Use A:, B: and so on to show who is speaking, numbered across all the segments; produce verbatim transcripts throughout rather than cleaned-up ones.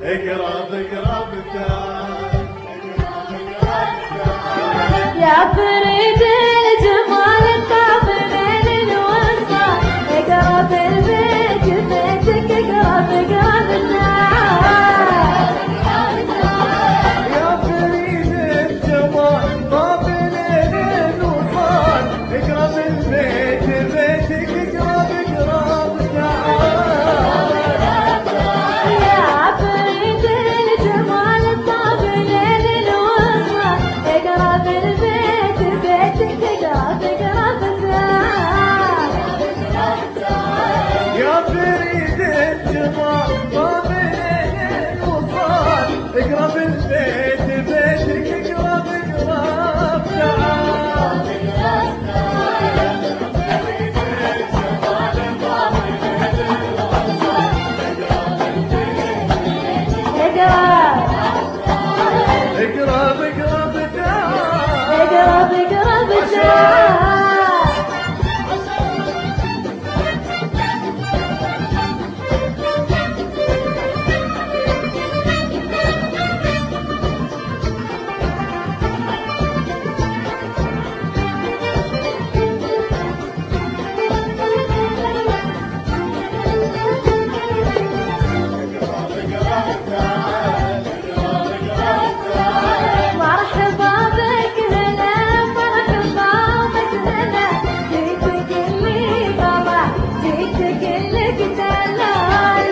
A: اقرب اقرب تعال
B: يا فريد الجمال طاب من الوصال اقرب البيت بيتك اقرب اقرب تعال
A: يا فريد الجمال طاب من الوصال اقرب البيت بيتك اقرب اقرب تعال
B: يا فريد الجمال طاب من الوصال اقرب البيت بيتك اقرب اقرب تعال
A: يا فريد الجمال طاب من الوصال اقرب البيت بيتك اقرب اقرب تعال اقرب اقرب تعال
B: اقرب اقرب تعال مرحبا بك هلا مرحبا مثلنا جيتك اللي طلع جيتك اللي دلال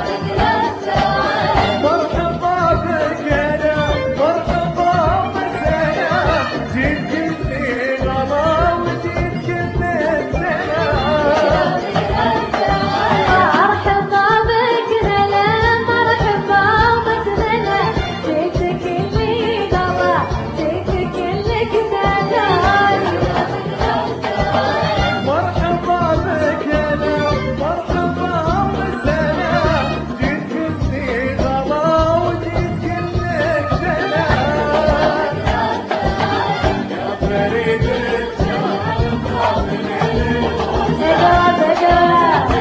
A: مرحبا بك انا مرحبا مسايا جيت اللي غلا وجيت كل الدلال
B: مرحبا بك هلا مرحبا مثلنا جيتك اللي طلع جيتك اللي دلال
A: مرحبا بك انا مرحبا مسايا جيت اللي غلا وجيت كل الدلال يا فريد الجمال طاب من
B: اقرب اقرب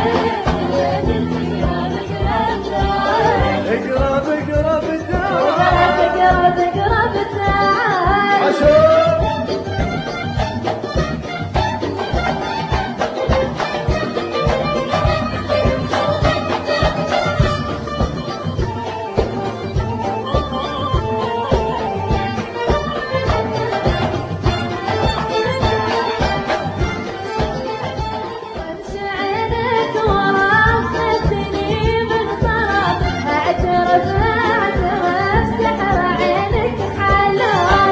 A: اقرب اقرب تعال
B: اقرب اقرب تعال
A: عشان
B: شعرك ورافقتني من طرف اعترف اعترف سحر عينك حلال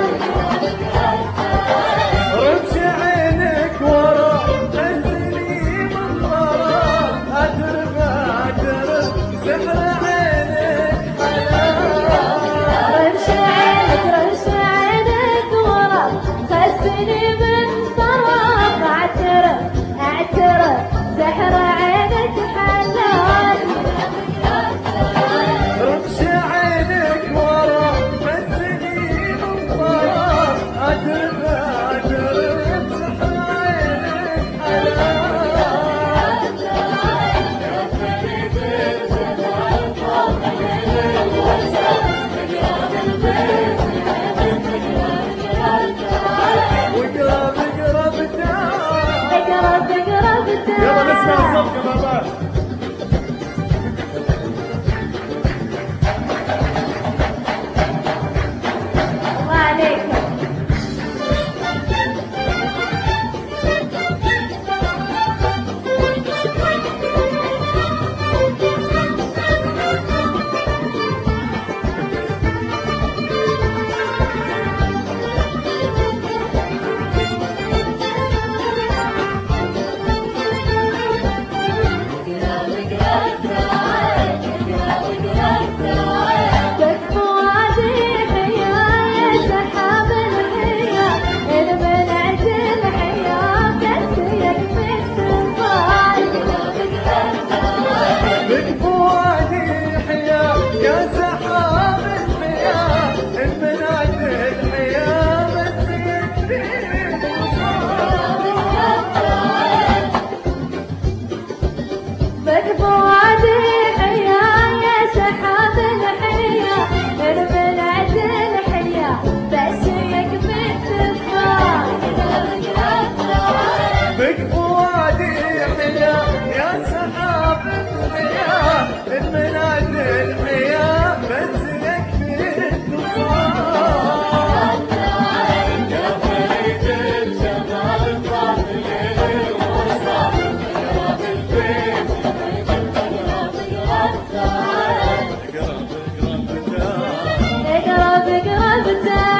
A: رمش عينك ورا خزني من ورا اعترف اعترف سحر عينك حلال
B: رمش عينك رمش عينك ورا خزني من طرف اعترف اعترف سحر عينك حلال
A: رمش عينك ورا خزني من ورا اعترف اعترف سحر عينك حلال واقرب اقرب تعال
B: اقرب اقرب
A: يلا نسمع
B: تعال
A: الصفقة بابا
B: الله عليك بك بوادي حياة يا سحاب الحياة
A: مناد الحياة بس يكفي اتصال.
C: يا فريد الجمال طال الليل وصال اقرب البيت اقرب اقرب تعال
A: اقرب اقرب تعال
B: اقرب اقرب تعال